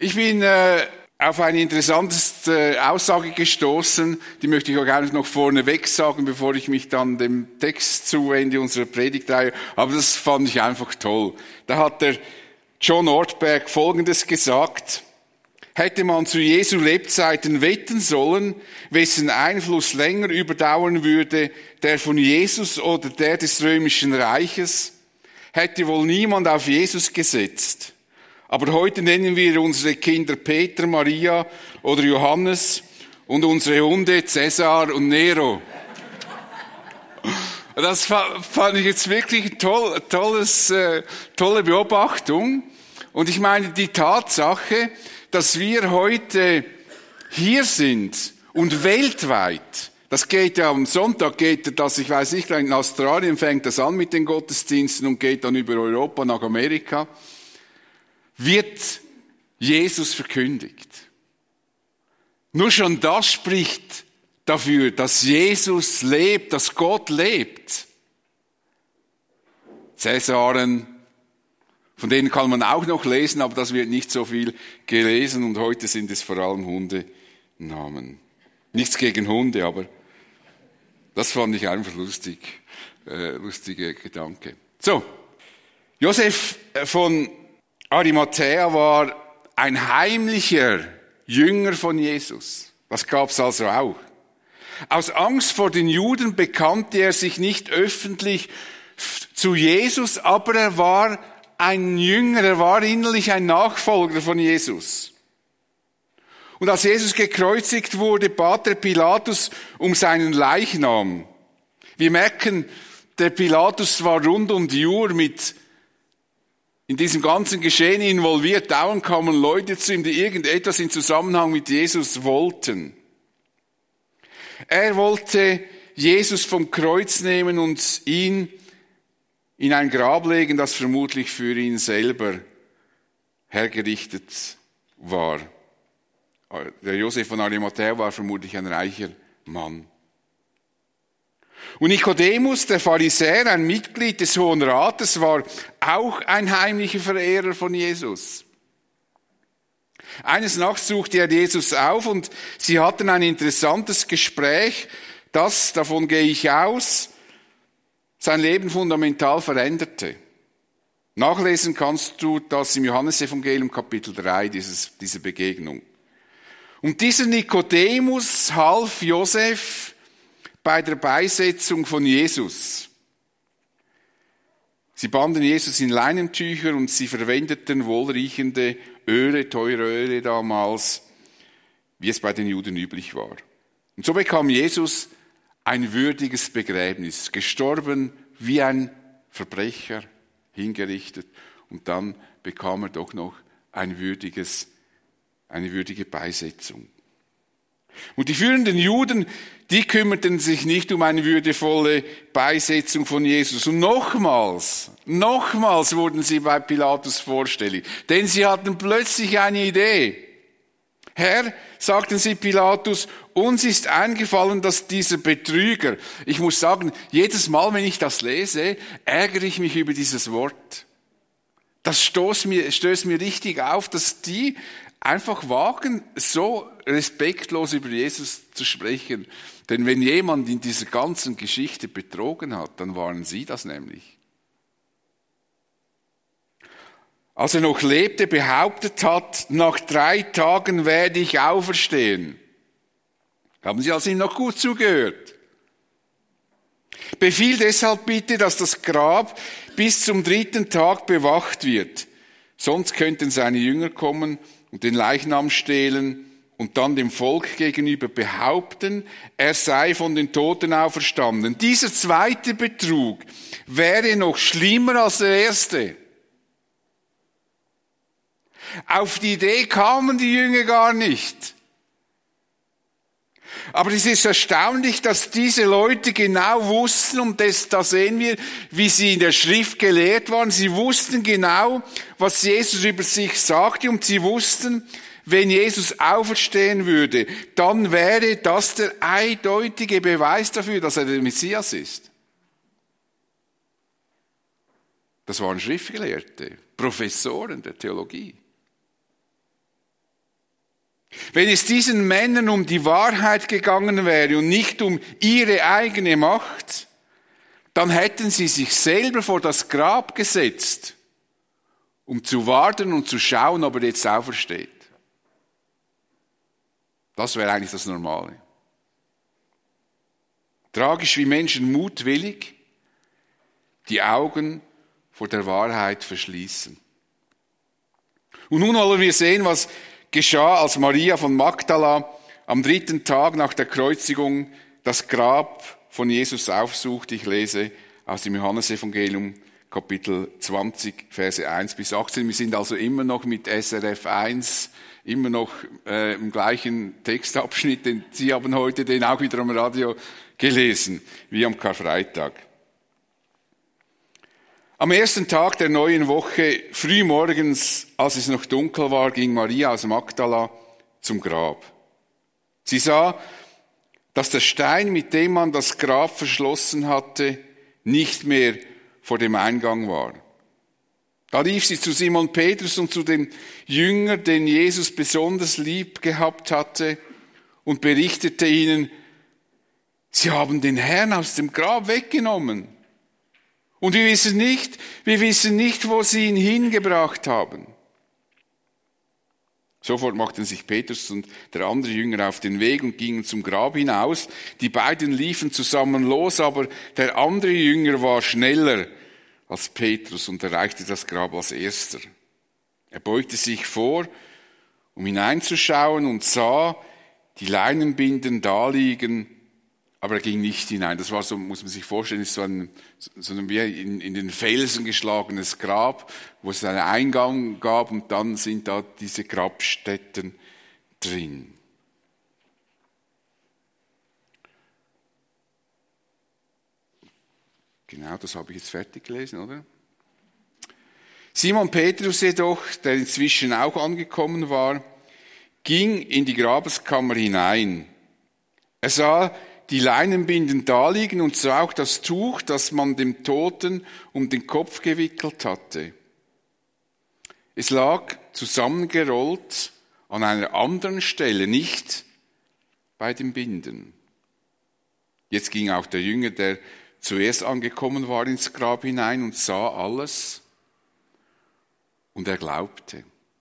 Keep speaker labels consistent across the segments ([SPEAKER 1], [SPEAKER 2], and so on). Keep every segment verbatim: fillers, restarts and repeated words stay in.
[SPEAKER 1] Ich bin äh, auf eine interessante äh, Aussage gestoßen, die möchte ich auch gerne noch vorneweg sagen, bevor ich mich dann dem Text zuwende, unserer Predigtreihe. Aber das fand ich einfach toll. Da hat der John Ortberg Folgendes gesagt: Hätte man zu Jesu Lebzeiten wetten sollen, wessen Einfluss länger überdauern würde, der von Jesus oder der des Römischen Reiches, hätte wohl niemand auf Jesus gesetzt. Aber heute nennen wir unsere Kinder Peter, Maria oder Johannes und unsere Hunde Cäsar und Nero. Das fand ich jetzt wirklich toll, tolles, äh, tolle Beobachtung. Und ich meine, die Tatsache, dass wir heute hier sind und weltweit, das geht ja am Sonntag, geht das, ich weiß nicht, in Australien fängt das an mit den Gottesdiensten und geht dann über Europa nach Amerika, wird Jesus verkündigt. Nur schon das spricht dafür, dass Jesus lebt, dass Gott lebt. Cäsaren, von denen kann man auch noch lesen, aber das wird nicht so viel gelesen und heute sind es vor allem Hundenamen. Nichts gegen Hunde, aber das fand ich einfach lustig, äh, lustige Gedanke. So, Josef von Arimathäa war ein heimlicher Jünger von Jesus. Das gab's also auch. Aus Angst vor den Juden bekannte er sich nicht öffentlich zu Jesus, aber er war ein Jünger, er war innerlich ein Nachfolger von Jesus. Und als Jesus gekreuzigt wurde, bat der Pilatus um seinen Leichnam. Wir merken, der Pilatus war rund um die Uhr mit in diesem ganzen Geschehen involviert. Dauernd kamen Leute zu ihm, die irgendetwas in Zusammenhang mit Jesus wollten. Er wollte Jesus vom Kreuz nehmen und ihn in ein Grab legen, das vermutlich für ihn selber hergerichtet war. Der Josef von Arimathäa war vermutlich ein reicher Mann. Und Nikodemus, der Pharisäer, ein Mitglied des Hohen Rates, war auch ein heimlicher Verehrer von Jesus. Eines Nachts suchte er Jesus auf und sie hatten ein interessantes Gespräch, das, davon gehe ich aus, sein Leben fundamental veränderte. Nachlesen kannst du das im Johannesevangelium Kapitel drei, dieses, diese Begegnung. Und dieser Nikodemus half Josef bei der Beisetzung von Jesus. Sie banden Jesus in Leinentücher und sie verwendeten wohlriechende Öle, teure Öle damals, wie es bei den Juden üblich war. Und so bekam Jesus ein würdiges Begräbnis, gestorben wie ein Verbrecher, hingerichtet, und dann bekam er doch noch ein würdiges, eine würdige Beisetzung. Und die führenden Juden, die kümmerten sich nicht um eine würdevolle Beisetzung von Jesus. Und nochmals, nochmals wurden sie bei Pilatus vorstellig, denn sie hatten plötzlich eine Idee. Herr, sagten sie Pilatus, uns ist eingefallen, dass dieser Betrüger, ich muss sagen, jedes Mal, wenn ich das lese, ärgere ich mich über dieses Wort. Das stößt mir, stößt mir richtig auf, dass die einfach wagen, so respektlos über Jesus zu sprechen. Denn wenn jemand in dieser ganzen Geschichte betrogen hat, dann waren sie das nämlich. Als er noch lebte, behauptet hat, nach drei Tagen werde ich auferstehen. Haben Sie also ihm noch gut zugehört? Befiehl deshalb bitte, dass das Grab bis zum dritten Tag bewacht wird. Sonst könnten seine Jünger kommen und den Leichnam stehlen und dann dem Volk gegenüber behaupten, er sei von den Toten auferstanden. Dieser zweite Betrug wäre noch schlimmer als der erste. Auf die Idee kamen die Jünger gar nicht. Aber es ist erstaunlich, dass diese Leute genau wussten, und das, da sehen wir, wie sie in der Schrift gelehrt waren. Sie wussten genau, was Jesus über sich sagte, und sie wussten, wenn Jesus auferstehen würde, dann wäre das der eindeutige Beweis dafür, dass er der Messias ist. Das waren Schriftgelehrte, Professoren der Theologie. Wenn es diesen Männern um die Wahrheit gegangen wäre und nicht um ihre eigene Macht, dann hätten sie sich selber vor das Grab gesetzt, um zu warten und zu schauen, ob er jetzt aufersteht. Das wäre eigentlich das Normale. Tragisch, wie Menschen mutwillig die Augen vor der Wahrheit verschließen. Und nun wollen wir sehen, was geschah, als Maria von Magdala am dritten Tag nach der Kreuzigung das Grab von Jesus aufsuchte. Ich lese aus dem Johannesevangelium Kapitel zwanzig, Verse eins bis achtzehn. Wir sind also immer noch mit S R F eins, immer noch äh, im gleichen Textabschnitt, denn Sie haben heute den auch wieder am Radio gelesen, wie am Karfreitag. Am ersten Tag der neuen Woche, frühmorgens, als es noch dunkel war, ging Maria aus Magdala zum Grab. Sie sah, dass der Stein, mit dem man das Grab verschlossen hatte, nicht mehr vor dem Eingang war. Da lief sie zu Simon Petrus und zu dem Jünger, den Jesus besonders lieb gehabt hatte, und berichtete ihnen, sie haben den Herrn aus dem Grab weggenommen. Und wir wissen nicht, wir wissen nicht, wo sie ihn hingebracht haben. Sofort machten sich Petrus und der andere Jünger auf den Weg und gingen zum Grab hinaus. Die beiden liefen zusammen los, aber der andere Jünger war schneller als Petrus und erreichte das Grab als erster. Er beugte sich vor, um hineinzuschauen, und sah die Leinenbinden daliegen, aber er ging nicht hinein. Das war so, muss man sich vorstellen, ist so ein, so ein wie in, in den Felsen geschlagenes Grab, wo es einen Eingang gab, und dann sind da diese Grabstätten drin. Genau, das habe ich jetzt fertig gelesen, oder? Simon Petrus jedoch, der inzwischen auch angekommen war, ging in die Grabeskammer hinein. Er sah die Leinenbinden daliegen und sah auch das Tuch, das man dem Toten um den Kopf gewickelt hatte. Es lag zusammengerollt an einer anderen Stelle, nicht bei den Binden. Jetzt ging auch der Jünger, der zuerst angekommen war, ins Grab hinein und sah alles, und er glaubte.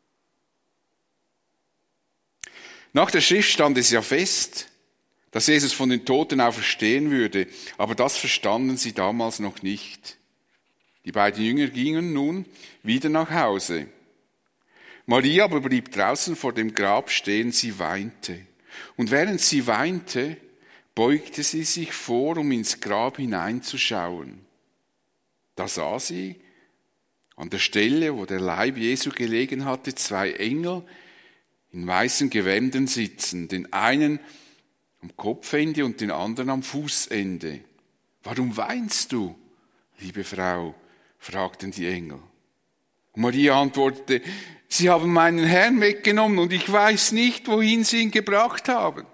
[SPEAKER 1] Nach der Schrift stand es ja fest, dass Jesus von den Toten auferstehen würde, aber das verstanden sie damals noch nicht. Die beiden Jünger gingen nun wieder nach Hause. Maria aber blieb draußen vor dem Grab stehen, sie weinte. Und während sie weinte, beugte sie sich vor, um ins Grab hineinzuschauen. Da sah sie an der Stelle, wo der Leib Jesu gelegen hatte, zwei Engel in weißen Gewändern sitzen, den einen am Kopfende und den anderen am Fußende. Warum weinst du, liebe Frau? Fragten die Engel. Und Maria antwortete, sie haben meinen Herrn weggenommen und ich weiß nicht, wohin sie ihn gebracht haben.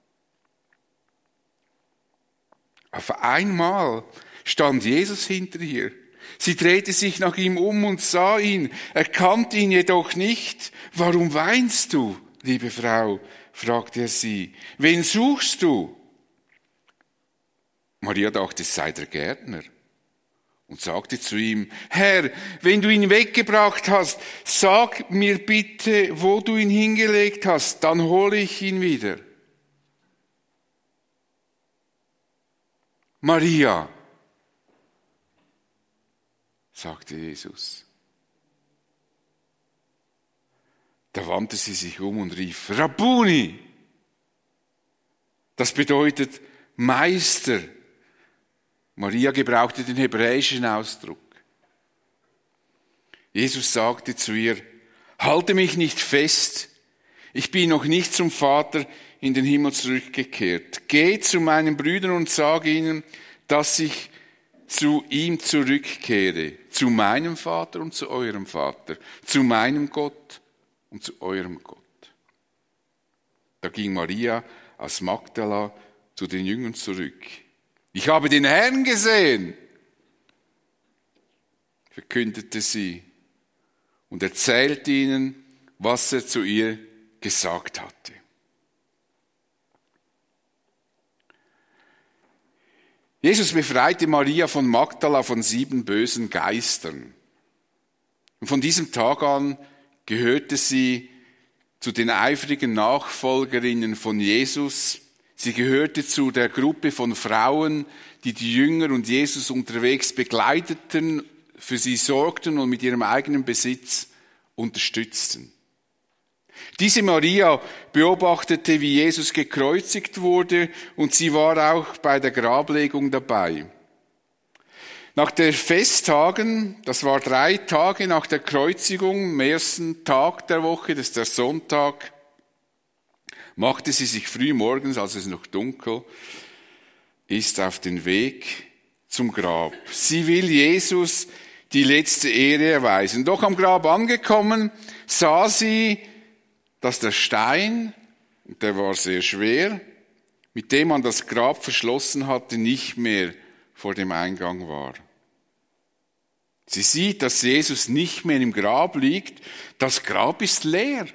[SPEAKER 1] Auf einmal stand Jesus hinter ihr. Sie drehte sich nach ihm um und sah ihn, erkannte ihn jedoch nicht. Warum weinst du, liebe Frau? Fragte er sie. Wen suchst du? Maria dachte, es sei der Gärtner, und sagte zu ihm, Herr, wenn du ihn weggebracht hast, sag mir bitte, wo du ihn hingelegt hast, dann hole ich ihn wieder. Maria, sagte Jesus. Da wandte sie sich um und rief, Rabbuni. Das bedeutet Meister. Maria gebrauchte den hebräischen Ausdruck. Jesus sagte zu ihr, halte mich nicht fest, ich bin noch nicht zum Vater in den Himmel zurückgekehrt. Geh zu meinen Brüdern und sage ihnen, dass ich zu ihm zurückkehre, zu meinem Vater und zu eurem Vater, zu meinem Gott und zu eurem Gott. Da ging Maria aus Magdala zu den Jüngern zurück. Ich habe den Herrn gesehen, verkündete sie und erzählte ihnen, was er zu ihr gesagt hatte. Jesus befreite Maria von Magdala von sieben bösen Geistern. Und von diesem Tag an gehörte sie zu den eifrigen Nachfolgerinnen von Jesus. Sie gehörte zu der Gruppe von Frauen, die die Jünger und Jesus unterwegs begleiteten, für sie sorgten und mit ihrem eigenen Besitz unterstützten. Diese Maria beobachtete, wie Jesus gekreuzigt wurde, und sie war auch bei der Grablegung dabei. Nach den Festtagen, das war drei Tage nach der Kreuzigung, am ersten Tag der Woche, das ist der Sonntag, machte sie sich früh morgens, als es noch dunkel ist, auf den Weg zum Grab. Sie will Jesus die letzte Ehre erweisen. Doch am Grab angekommen, sah sie, dass der Stein, der war sehr schwer, mit dem man das Grab verschlossen hatte, nicht mehr vor dem Eingang war. Sie sieht, dass Jesus nicht mehr im Grab liegt. Das Grab ist leer.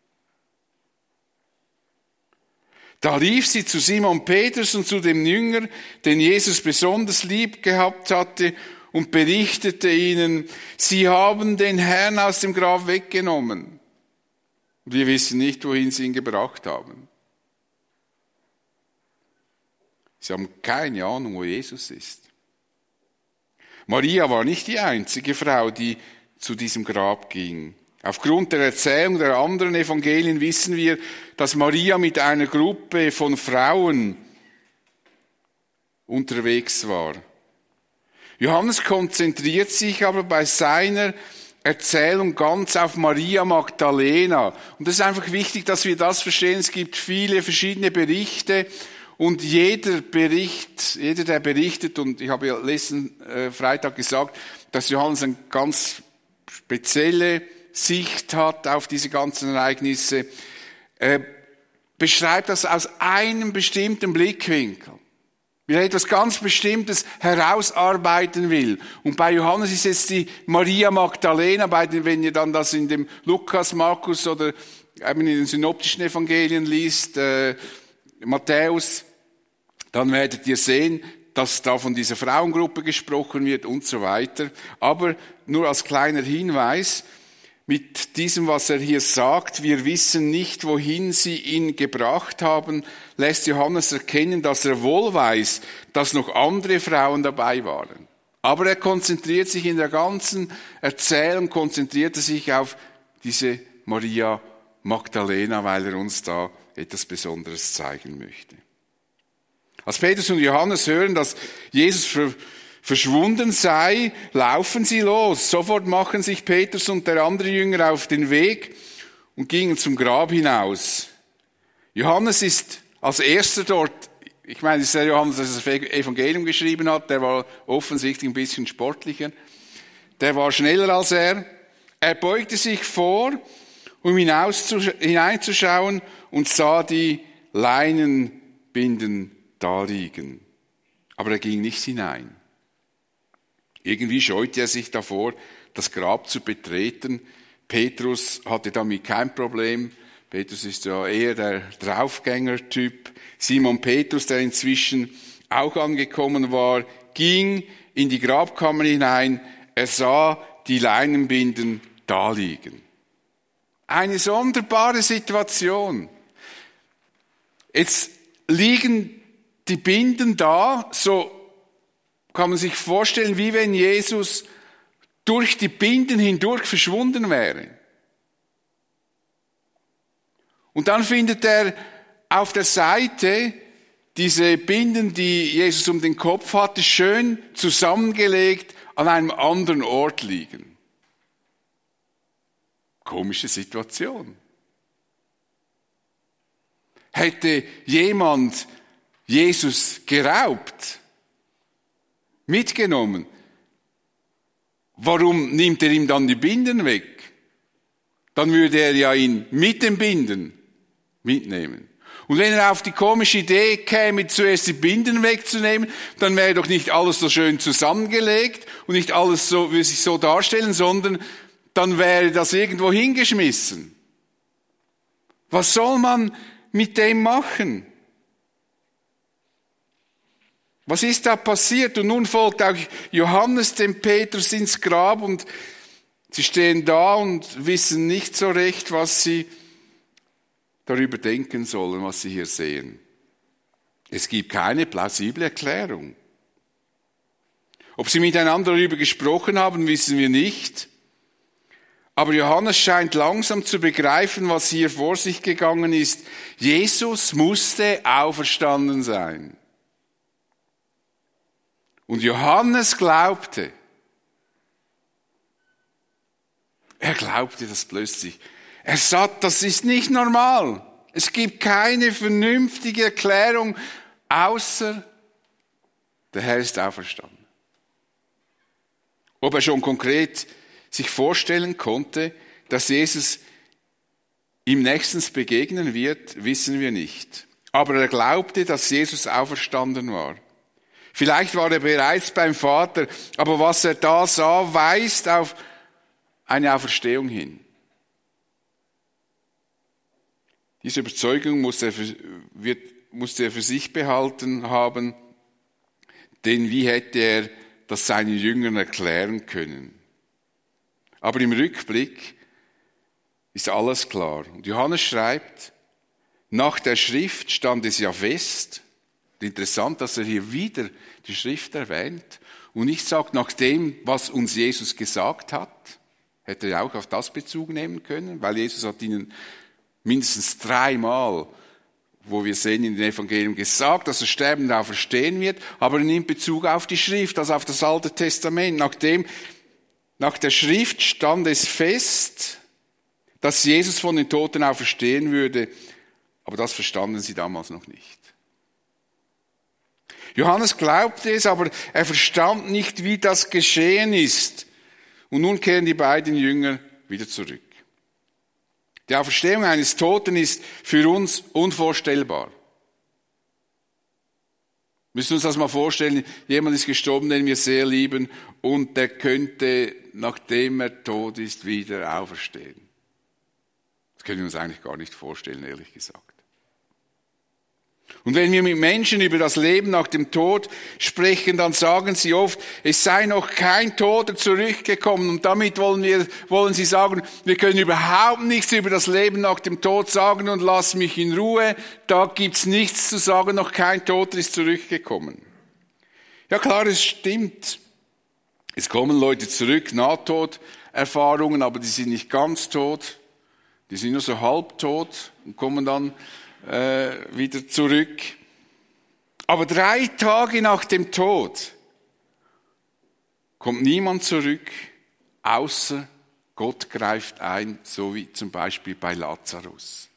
[SPEAKER 1] Da rief sie zu Simon Petrus und zu dem Jünger, den Jesus besonders lieb gehabt hatte, und berichtete ihnen, sie haben den Herrn aus dem Grab weggenommen. Wir wissen nicht, wohin sie ihn gebracht haben. Sie haben keine Ahnung, wo Jesus ist. Maria war nicht die einzige Frau, die zu diesem Grab ging. Aufgrund der Erzählung der anderen Evangelien wissen wir, dass Maria mit einer Gruppe von Frauen unterwegs war. Johannes konzentriert sich aber bei seiner Erzählung ganz auf Maria Magdalena. Und das ist einfach wichtig, dass wir das verstehen. Es gibt viele verschiedene Berichte und jeder Bericht, jeder, der berichtet, und ich habe ja letzten äh, Freitag gesagt, dass Johannes eine ganz spezielle Sicht hat auf diese ganzen Ereignisse, äh, beschreibt das aus einem bestimmten Blickwinkel. Wie er etwas ganz Bestimmtes herausarbeiten will. Und bei Johannes ist jetzt die Maria Magdalena, bei den, wenn ihr dann das in dem Lukas, Markus oder eben in den synoptischen Evangelien liest, äh, Matthäus, dann werdet ihr sehen, dass da von dieser Frauengruppe gesprochen wird und so weiter. Aber nur als kleiner Hinweis, mit diesem, was er hier sagt, wir wissen nicht, wohin sie ihn gebracht haben, lässt Johannes erkennen, dass er wohl weiß, dass noch andere Frauen dabei waren. Aber er konzentriert sich in der ganzen Erzählung, konzentriert er sich auf diese Maria Magdalena, weil er uns da etwas Besonderes zeigen möchte. Als Petrus und Johannes hören, dass Jesus verschwunden sei, laufen sie los. Sofort machen sich Petrus und der andere Jünger auf den Weg und gingen zum Grab hinaus. Johannes ist als erster dort. Ich meine, es ist der Johannes, der das Evangelium geschrieben hat. Der war offensichtlich ein bisschen sportlicher. Der war schneller als er. Er beugte sich vor, um hinaus hineinzuschauen, und sah die Leinenbinden da liegen. Aber er ging nicht hinein. Irgendwie scheute er sich davor, das Grab zu betreten. Petrus hatte damit kein Problem. Petrus ist ja eher der Draufgänger-Typ. Simon Petrus, der inzwischen auch angekommen war, ging in die Grabkammer hinein. Er sah die Leinenbinden da liegen. Eine sonderbare Situation. Jetzt liegen die Binden da, so kann man sich vorstellen, wie wenn Jesus durch die Binden hindurch verschwunden wäre. Und dann findet er auf der Seite diese Binden, die Jesus um den Kopf hatte, schön zusammengelegt an einem anderen Ort liegen. Komische Situation. Hätte jemand Jesus geraubt, mitgenommen, warum nimmt er ihm dann die Binden weg? Dann würde er ja ihn mit den Binden mitnehmen. Und wenn er auf die komische Idee käme, zuerst die Binden wegzunehmen, dann wäre doch nicht alles so schön zusammengelegt und nicht alles so, würde sich so darstellen, sondern dann wäre das irgendwo hingeschmissen. Was soll man mit dem machen? Was ist da passiert? Und nun folgt auch Johannes dem Petrus ins Grab und sie stehen da und wissen nicht so recht, was sie darüber denken sollen, was sie hier sehen. Es gibt keine plausible Erklärung. Ob sie miteinander darüber gesprochen haben, wissen wir nicht. Aber Johannes scheint langsam zu begreifen, was hier vor sich gegangen ist. Jesus musste auferstanden sein. Und Johannes glaubte, er glaubte das plötzlich. Er sagt, das ist nicht normal. Es gibt keine vernünftige Erklärung, außer der Herr ist auferstanden. Ob er schon konkret sich vorstellen konnte, dass Jesus ihm nächstens begegnen wird, wissen wir nicht. Aber er glaubte, dass Jesus auferstanden war. Vielleicht war er bereits beim Vater, aber was er da sah, weist auf eine Auferstehung hin. Diese Überzeugung musste er für, wird, musste er für sich behalten haben, denn wie hätte er das seinen Jüngern erklären können? Aber im Rückblick ist alles klar. Und Johannes schreibt, nach der Schrift stand es ja fest. Interessant, dass er hier wieder die Schrift erwähnt und nicht sagt, nach dem, was uns Jesus gesagt hat. Hätte er auch auf das Bezug nehmen können, weil Jesus hat ihnen mindestens dreimal, wo wir sehen in den Evangelien, gesagt, dass er sterben und auferstehen wird, aber er nimmt Bezug auf die Schrift, also auf das Alte Testament. Nachdem, nach der Schrift stand es fest, dass Jesus von den Toten auferstehen würde, aber das verstanden sie damals noch nicht. Johannes glaubte es, aber er verstand nicht, wie das geschehen ist. Und nun kehren die beiden Jünger wieder zurück. Die Auferstehung eines Toten ist für uns unvorstellbar. Wir müssen uns das mal vorstellen, jemand ist gestorben, den wir sehr lieben, und der könnte, nachdem er tot ist, wieder auferstehen. Das können wir uns eigentlich gar nicht vorstellen, ehrlich gesagt. Und wenn wir mit Menschen über das Leben nach dem Tod sprechen, dann sagen sie oft, es sei noch kein Toter zurückgekommen. Und damit wollen wir, wollen sie sagen, wir können überhaupt nichts über das Leben nach dem Tod sagen und lass mich in Ruhe. Da gibt's nichts zu sagen, noch kein Toter ist zurückgekommen. Ja klar, es stimmt. Es kommen Leute zurück, Nahtoderfahrungen, aber die sind nicht ganz tot. Die sind nur so halbtot und kommen dann äh, wieder zurück. Aber drei Tage nach dem Tod kommt niemand zurück, außer Gott greift ein, so wie zum Beispiel bei Lazarus.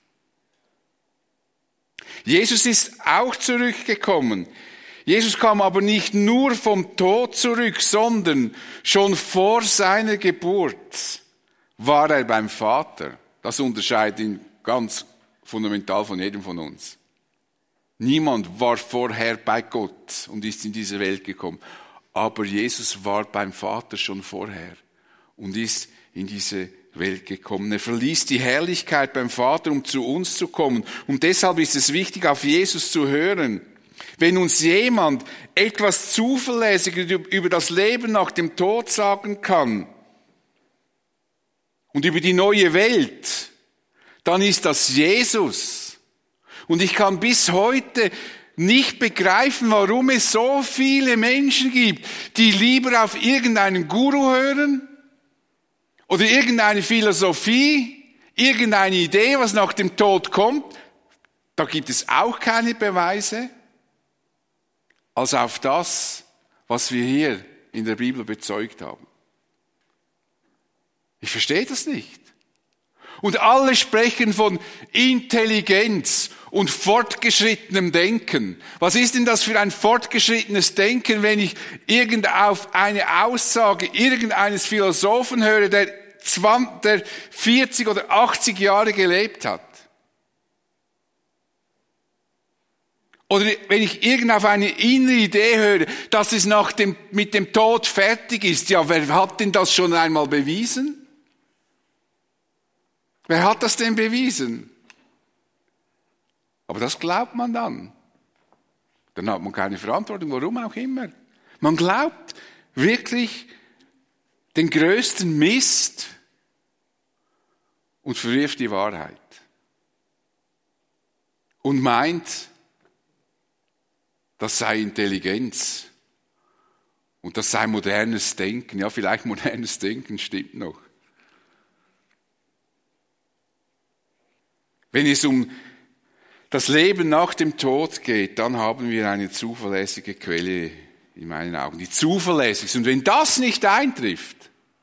[SPEAKER 1] Jesus ist auch zurückgekommen. Jesus kam aber nicht nur vom Tod zurück, sondern schon vor seiner Geburt war er beim Vater. Das unterscheidet ihn ganz fundamental von jedem von uns. Niemand war vorher bei Gott und ist in diese Welt gekommen. Aber Jesus war beim Vater schon vorher und ist in diese Welt gekommen. Er verließ die Herrlichkeit beim Vater, um zu uns zu kommen. Und deshalb ist es wichtig, auf Jesus zu hören. Wenn uns jemand etwas Zuverlässiges über das Leben nach dem Tod sagen kann und über die neue Welt, dann ist das Jesus. Und ich kann bis heute nicht begreifen, warum es so viele Menschen gibt, die lieber auf irgendeinen Guru hören oder irgendeine Philosophie, irgendeine Idee, was nach dem Tod kommt. Da gibt es auch keine Beweise, als auf das, was wir hier in der Bibel bezeugt haben. Ich verstehe das nicht. Und alle sprechen von Intelligenz und fortgeschrittenem Denken. Was ist denn das für ein fortgeschrittenes Denken, wenn ich auf eine Aussage irgendeines Philosophen höre, der zwanzig, der vierzig oder achtzig Jahre gelebt hat? Oder wenn ich irgend auf eine innere Idee höre, dass es nach dem, mit dem Tod fertig ist, ja, wer hat denn das schon einmal bewiesen? Wer hat das denn bewiesen? Aber das glaubt man dann. Dann hat man keine Verantwortung, warum auch immer. Man glaubt wirklich den größten Mist und verwirft die Wahrheit. Und meint, das sei Intelligenz. Und das sei modernes Denken. Ja, vielleicht modernes Denken stimmt noch. Wenn es um das Leben nach dem Tod geht, dann haben wir eine zuverlässige Quelle in meinen Augen. Die zuverlässigste. Und wenn das nicht eintrifft,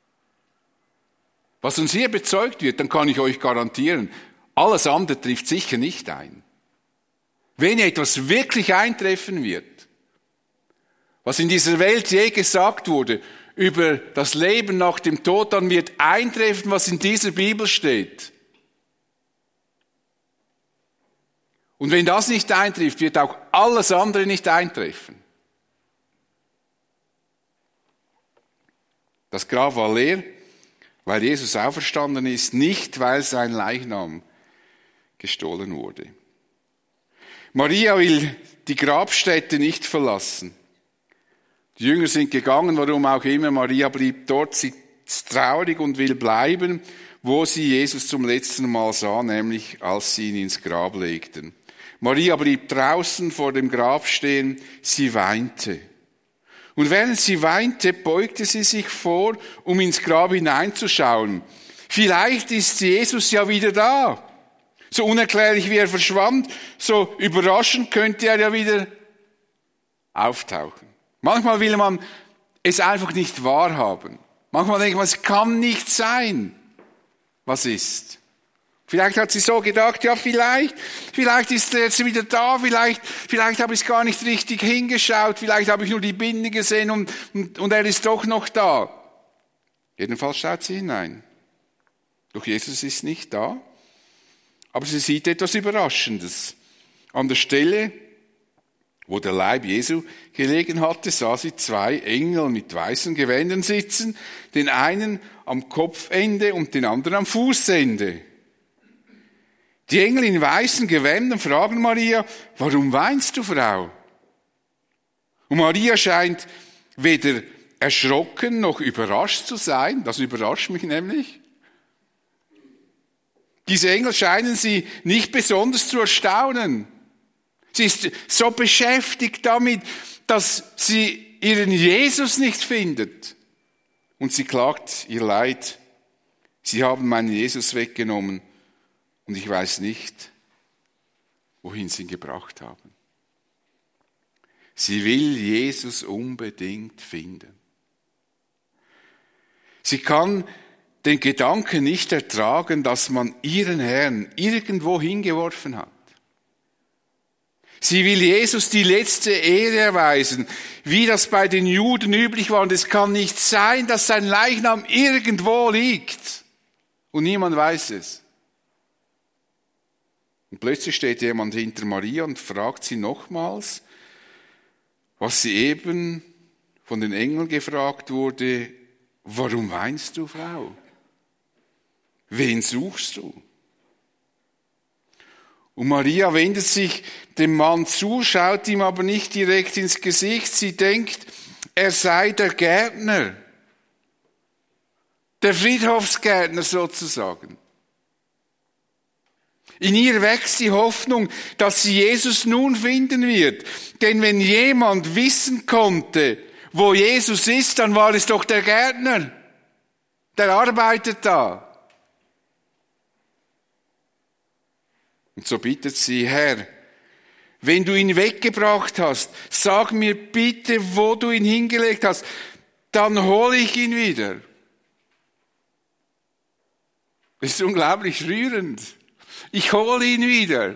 [SPEAKER 1] was uns hier bezeugt wird, dann kann ich euch garantieren, alles andere trifft sicher nicht ein. Wenn etwas wirklich eintreffen wird, was in dieser Welt je gesagt wurde, über das Leben nach dem Tod, dann wird eintreffen, was in dieser Bibel steht. Und wenn das nicht eintrifft, wird auch alles andere nicht eintreffen. Das Grab war leer, weil Jesus auferstanden ist, nicht weil sein Leichnam gestohlen wurde. Maria will die Grabstätte nicht verlassen. Die Jünger sind gegangen, warum auch immer. Maria blieb dort, sie ist traurig und will bleiben, wo sie Jesus zum letzten Mal sah, nämlich als sie ihn ins Grab legten. Maria blieb draußen vor dem Grab stehen, sie weinte. Und während sie weinte, beugte sie sich vor, um ins Grab hineinzuschauen. Vielleicht ist Jesus ja wieder da. So unerklärlich wie er verschwand, so überraschend könnte er ja wieder auftauchen. Manchmal will man es einfach nicht wahrhaben. Manchmal denkt man, es kann nicht sein. Was ist? Vielleicht hat sie so gedacht, ja vielleicht, vielleicht ist er jetzt wieder da, vielleicht, vielleicht habe ich gar nicht richtig hingeschaut, vielleicht habe ich nur die Binde gesehen und, und, und er ist doch noch da. Jedenfalls schaut sie hinein. Doch Jesus ist nicht da, aber sie sieht etwas Überraschendes. An der Stelle, wo der Leib Jesu gelegen hatte, sah sie zwei Engel mit weißen Gewändern sitzen, den einen am Kopfende und den anderen am Fußende. Die Engel in weißen Gewändern fragen Maria, warum weinst du, Frau? Und Maria scheint weder erschrocken noch überrascht zu sein. Das überrascht mich nämlich. Diese Engel scheinen sie nicht besonders zu erstaunen. Sie ist so beschäftigt damit, dass sie ihren Jesus nicht findet. Und sie klagt ihr Leid. Sie haben meinen Jesus weggenommen. Und ich weiß nicht, wohin sie ihn gebracht haben. Sie will Jesus unbedingt finden. Sie kann den Gedanken nicht ertragen, dass man ihren Herrn irgendwo hingeworfen hat. Sie will Jesus die letzte Ehre erweisen, wie das bei den Juden üblich war. Und es kann nicht sein, dass sein Leichnam irgendwo liegt und niemand weiß es. Und plötzlich steht jemand hinter Maria und fragt sie nochmals, was sie eben von den Engeln gefragt wurde, warum weinst du, Frau? Wen suchst du? Und Maria wendet sich dem Mann zu, schaut ihm aber nicht direkt ins Gesicht. Sie denkt, er sei der Gärtner, der Friedhofsgärtner sozusagen. In ihr wächst die Hoffnung, dass sie Jesus nun finden wird. Denn wenn jemand wissen konnte, wo Jesus ist, dann war es doch der Gärtner. Der arbeitet da. Und so bittet sie, Herr, wenn du ihn weggebracht hast, sag mir bitte, wo du ihn hingelegt hast, dann hole ich ihn wieder. Das ist unglaublich rührend. Ich hole ihn wieder.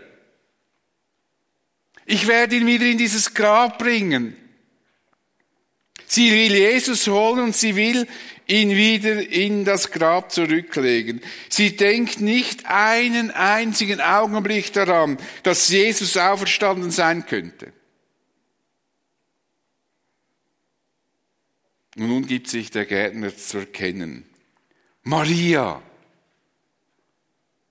[SPEAKER 1] Ich werde ihn wieder in dieses Grab bringen. Sie will Jesus holen und sie will ihn wieder in das Grab zurücklegen. Sie denkt nicht einen einzigen Augenblick daran, dass Jesus auferstanden sein könnte. Und nun gibt sich der Gärtner zu erkennen. Maria,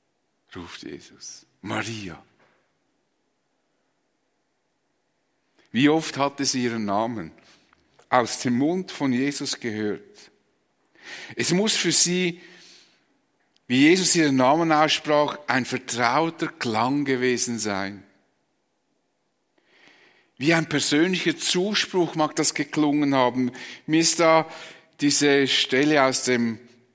[SPEAKER 1] ruft Jesus. Maria. Wie oft hatte sie ihren Namen aus dem Mund von Jesus gehört? Es muss für sie, wie Jesus ihren Namen aussprach, ein vertrauter Klang gewesen sein. Wie ein persönlicher Zuspruch mag das geklungen haben. Mir ist da diese Stelle aus dem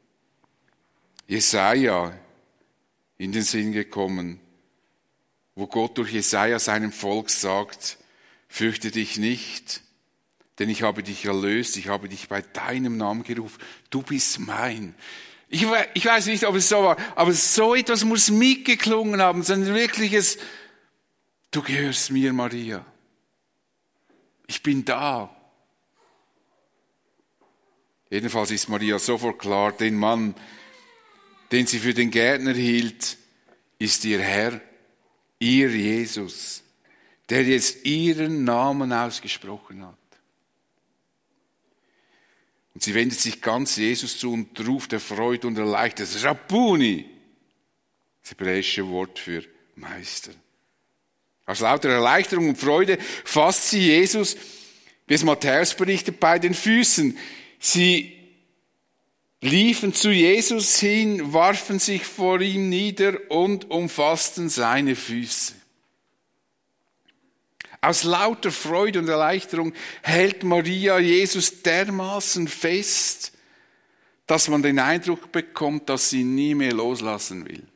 [SPEAKER 1] Jesaja in den Sinn gekommen, wo Gott durch Jesaja seinem Volk sagt, fürchte dich nicht, denn ich habe dich erlöst, ich habe dich bei deinem Namen gerufen, du bist mein. Ich, ich weiß nicht, ob es so war, aber so etwas muss mitgeklungen haben, so ein wirkliches, du gehörst mir, Maria. Ich bin da. Jedenfalls ist Maria sofort klar, den Mann, den sie für den Gärtner hielt, ist ihr Herr, ihr Jesus, der jetzt ihren Namen ausgesprochen hat. Und sie wendet sich ganz Jesus zu und ruft erfreut und erleichtert, Rabbuni, das hebräische Wort für Meister. Aus lauter Erleichterung und Freude fasst sie Jesus, wie es Matthäus berichtet, bei den Füßen. Sie liefen zu Jesus hin, warfen sich vor ihm nieder und umfassten seine Füße. Aus lauter Freude und Erleichterung hält Maria Jesus dermaßen fest, dass man den Eindruck bekommt, dass sie nie mehr loslassen will.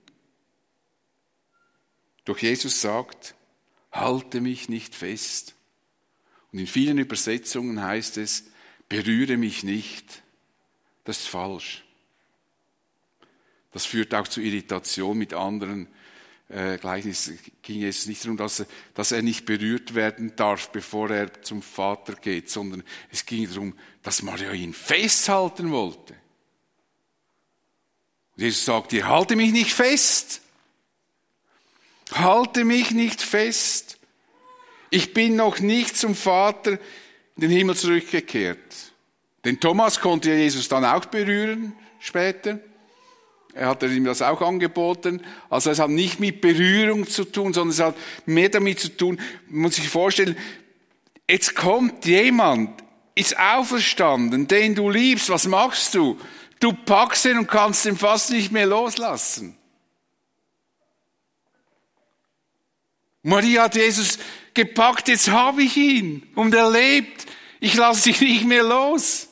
[SPEAKER 1] Doch Jesus sagt, halte mich nicht fest. Und in vielen Übersetzungen heißt es, berühre mich nicht. Das ist falsch. Das führt auch zu Irritation mit anderen äh, Gleichnissen. Es ging jetzt nicht darum, dass er, dass er nicht berührt werden darf, bevor er zum Vater geht, sondern es ging darum, dass Maria ihn festhalten wollte. Und Jesus sagt ihr, halte mich nicht fest. Halte mich nicht fest. Ich bin noch nicht zum Vater in den Himmel zurückgekehrt. Denn Thomas konnte Jesus dann auch berühren später. Er hat ihm das auch angeboten. Also es hat nicht mit Berührung zu tun, sondern es hat mehr damit zu tun, man muss sich vorstellen, jetzt kommt jemand, ist auferstanden, den du liebst. Was machst du? Du packst ihn und kannst ihn fast nicht mehr loslassen. Maria hat Jesus gepackt, jetzt habe ich ihn und er lebt. Ich lasse ihn nicht mehr los.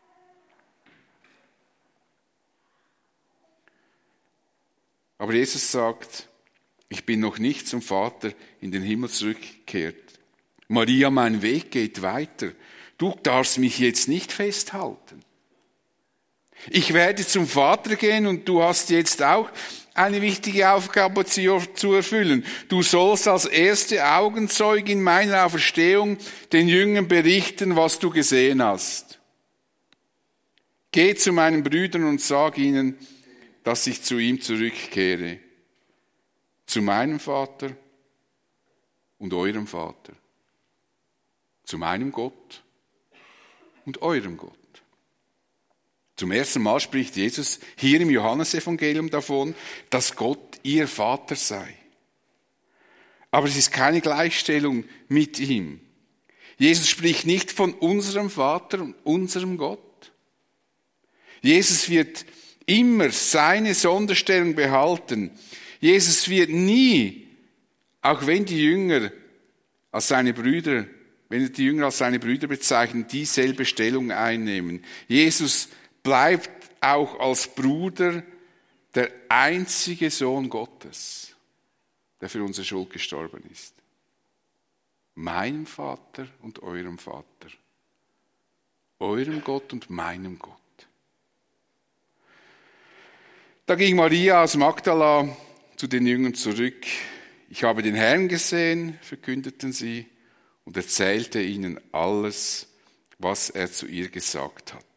[SPEAKER 1] Aber Jesus sagt, ich bin noch nicht zum Vater in den Himmel zurückgekehrt. Maria, mein Weg geht weiter. Du darfst mich jetzt nicht festhalten. Ich werde zum Vater gehen und du hast jetzt auch eine wichtige Aufgabe zu erfüllen. Du sollst als erste Augenzeugin meiner Auferstehung den Jüngern berichten, was du gesehen hast. Geh zu meinen Brüdern und sag ihnen, dass ich zu ihm zurückkehre. Zu meinem Vater und eurem Vater. Zu meinem Gott und eurem Gott. Zum ersten Mal spricht Jesus hier im Johannesevangelium davon, dass Gott ihr Vater sei. Aber es ist keine Gleichstellung mit ihm. Jesus spricht nicht von unserem Vater und unserem Gott. Jesus wird immer seine Sonderstellung behalten. Jesus wird nie, auch wenn die Jünger als seine Brüder, wenn er die Jünger als seine Brüder bezeichnet, dieselbe Stellung einnehmen. Jesus bleibt auch als Bruder der einzige Sohn Gottes, der für unsere Schuld gestorben ist. Meinem Vater und eurem Vater. Eurem Gott und meinem Gott. Da ging Maria aus Magdala zu den Jüngern zurück. Ich habe den Herrn gesehen, verkündeten sie, und erzählte ihnen alles, was er zu ihr gesagt hatte.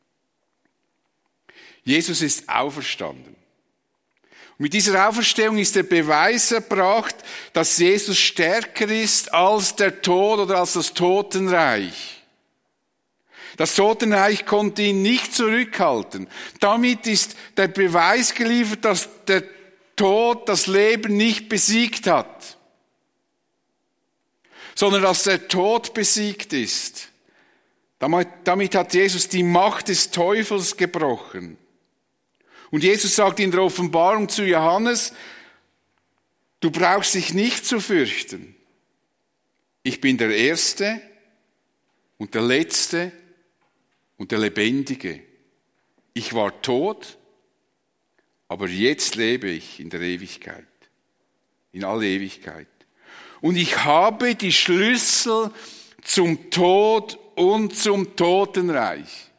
[SPEAKER 1] Jesus ist auferstanden. Und mit dieser Auferstehung ist der Beweis erbracht, dass Jesus stärker ist als der Tod oder als das Totenreich. Das Totenreich konnte ihn nicht zurückhalten. Damit ist der Beweis geliefert, dass der Tod das Leben nicht besiegt hat. sondern dass der Tod besiegt ist. Damit, damit hat Jesus die Macht des Teufels gebrochen. Und Jesus sagt in der Offenbarung zu Johannes, du brauchst dich nicht zu fürchten. Ich bin der Erste und der Letzte und der Lebendige. Ich war tot, aber jetzt lebe ich in der Ewigkeit, in alle Ewigkeit. Und ich habe die Schlüssel zum Tod und zum Totenreich.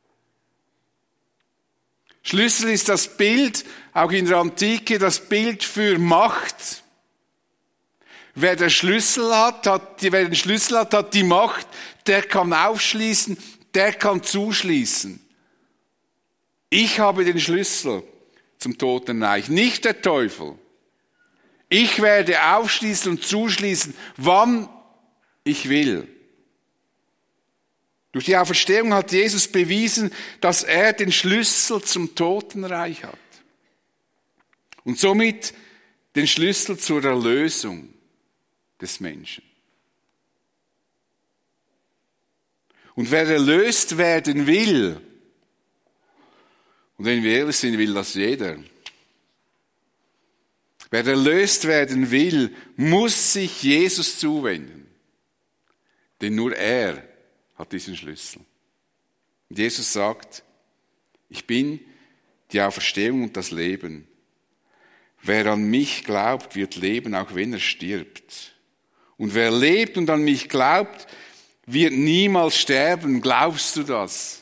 [SPEAKER 1] Schlüssel ist das Bild, auch in der Antike, das Bild für Macht. Wer den Schlüssel hat, hat, wer den Schlüssel hat, hat die Macht, der kann aufschließen, der kann zuschließen. Ich habe den Schlüssel zum Totenreich, nicht der Teufel. Ich werde aufschließen und zuschließen, wann ich will. Durch die Auferstehung hat Jesus bewiesen, dass er den Schlüssel zum Totenreich hat. Und somit den Schlüssel zur Erlösung des Menschen. Und wer erlöst werden will, und wenn wir ehrlich sind, will das jeder. Wer erlöst werden will, muss sich Jesus zuwenden. Denn nur er hat diesen Schlüssel. Und Jesus sagt, ich bin die Auferstehung und das Leben. Wer an mich glaubt, wird leben, auch wenn er stirbt. Und wer lebt und an mich glaubt, wird niemals sterben. Glaubst du das?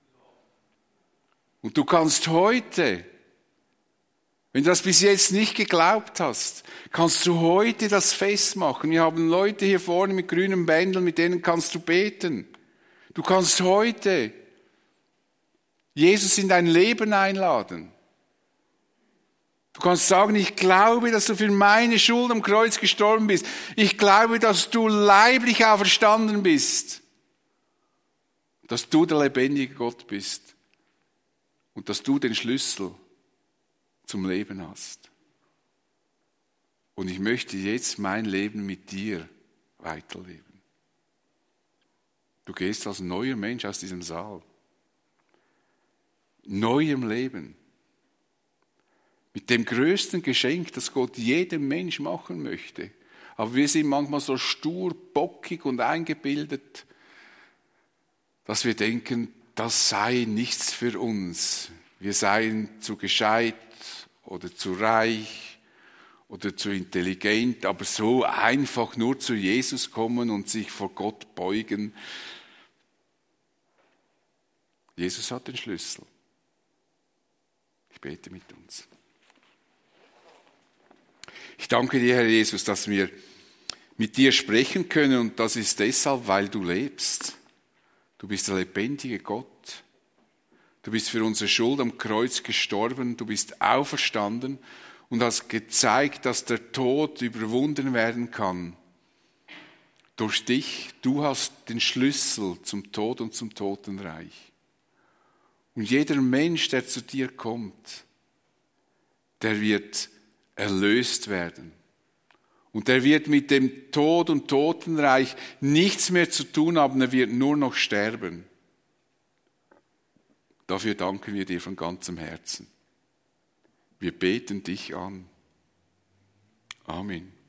[SPEAKER 1] Und du kannst heute, wenn du das bis jetzt nicht geglaubt hast, kannst du heute das festmachen. Wir haben Leute hier vorne mit grünen Bändeln, mit denen kannst du beten. Du kannst heute Jesus in dein Leben einladen. Du kannst sagen, ich glaube, dass du für meine Schuld am Kreuz gestorben bist. Ich glaube, dass du leiblich auferstanden bist. Dass du der lebendige Gott bist. Und dass du den Schlüssel zum Leben hast. Und ich möchte jetzt mein Leben mit dir weiterleben. Du gehst als neuer Mensch aus diesem Saal. Neuem Leben. Mit dem größten Geschenk, das Gott jedem Mensch machen möchte. Aber wir sind manchmal so stur, bockig und eingebildet, dass wir denken, das sei nichts für uns. Wir seien zu gescheit oder zu reich oder zu intelligent, aber so einfach nur zu Jesus kommen und sich vor Gott beugen. Jesus hat den Schlüssel. Ich bete mit uns. Ich danke dir, Herr Jesus, dass wir mit dir sprechen können und das ist deshalb, weil du lebst. Du bist der lebendige Gott. Du bist für unsere Schuld am Kreuz gestorben. Du bist auferstanden und hast gezeigt, dass der Tod überwunden werden kann. Durch dich, du hast den Schlüssel zum Tod und zum Totenreich. Und jeder Mensch, der zu dir kommt, der wird erlöst werden. Und er wird mit dem Tod und Totenreich nichts mehr zu tun haben, er wird nur noch sterben. Dafür danken wir dir von ganzem Herzen. Wir beten dich an. Amen.